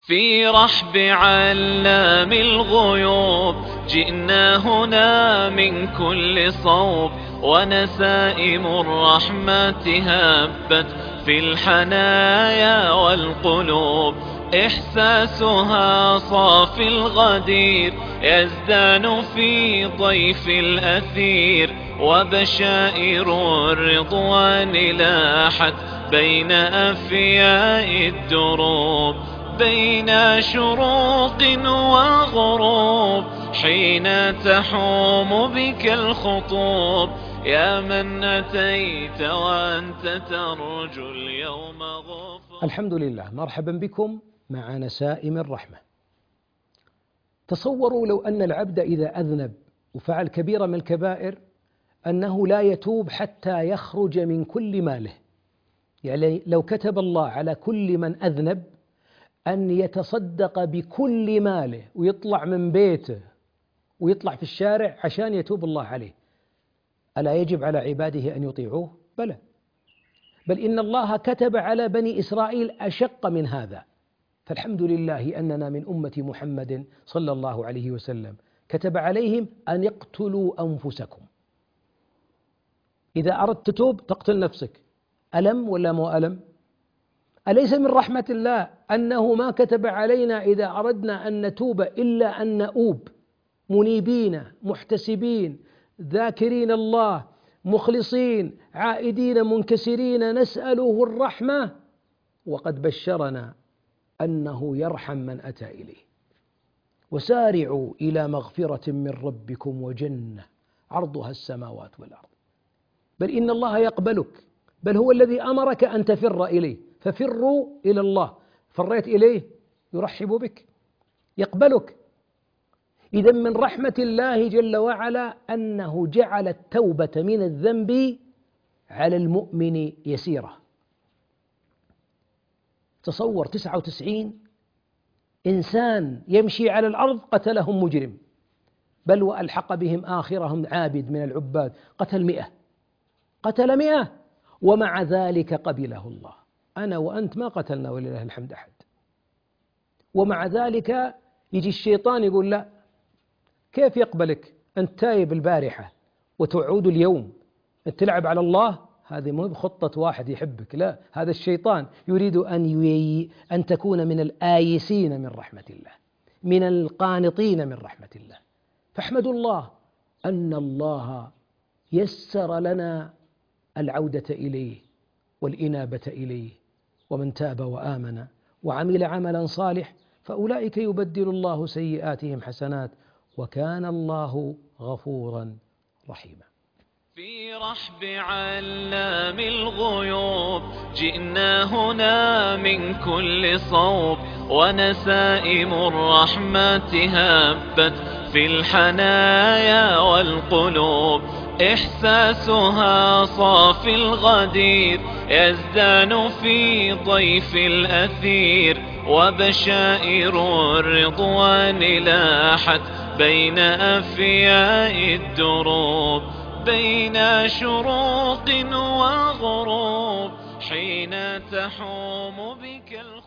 في رحب علام الغيوب جئنا هنا من كل صوب، ونسائم الرحمة هبت في الحنايا والقلوب. إحساسها صافي الغدير يزدان في ضيف الأثير، وبشائر الرضوان لاحت بين أفياء الدروب. بين شروق وغروب حين تحوم بك الخطوب، يا من أتيت وأنت ترجو اليوم غفران. الحمد لله، مرحبا بكم مع نسائم الرحمة. تصوروا لو أن العبد إذا أذنب وفعل كبيرة من الكبائر أنه لا يتوب حتى يخرج من كل ماله. يعني لو كتب الله على كل من أذنب أن يتصدق بكل ماله ويطلع من بيته ويطلع في الشارع عشان يتوب الله عليه، ألا يجب على عباده أن يطيعوه؟ بلى، بل إن الله كتب على بني إسرائيل أشق من هذا. فالحمد لله أننا من أمة محمد صلى الله عليه وسلم كتب عليهم أن يقتلوا أنفسكم. إذا أردت تتوب تقتل نفسك. ألم ولا مو ألم؟ أليس من رحمة الله أنه ما كتب علينا إذا أردنا أن نتوب إلا أن نؤوب منيبين محتسبين ذاكرين الله مخلصين عائدين منكسرين نسأله الرحمة، وقد بشرنا أنه يرحم من أتى إليه. وسارعوا إلى مغفرة من ربكم وجنة عرضها السماوات والأرض. بل إن الله يقبلك، بل هو الذي أمرك أن تفر إليه، ففروا إلى الله. فريت إليه يرحب بك، يقبلك. إذا من رحمة الله جل وعلا أنه جعل التوبة من الذنب على المؤمن يسيرة. تصور 99 إنسان يمشي على الأرض قتلهم مجرم، بل وألحق بهم آخرهم عابد من العباد قتل 100 ومع ذلك قبله الله. أنا وأنت ما قتلنا ولله الحمد أحد، ومع ذلك يجي الشيطان يقول لا، كيف يقبلك أنت تايب البارحة وتعود اليوم أنت تلعب على الله؟ هذه مو بخطة واحد يحبك، لا، هذا الشيطان يريد أن تكون من الآيسين من رحمة الله، من القانطين من رحمة الله. فاحمدوا الله أن الله يسر لنا العودة إليه والإنابة إليه. ومن تاب وآمن وعمل عملا صالح فأولئك يبدل الله سيئاتهم حسنات وكان الله غفورا رحيما. في رحب علام الغيوب جئنا هنا من كل صوب، ونسائم الرحمة هبت في الحنايا والقلوب. إحساسها صافي الغدير يزدان في ضيف الأثير، وبشائر الرضوان لاحت بين أفياء الدروب. بين شروق وغروب حين تحوم بك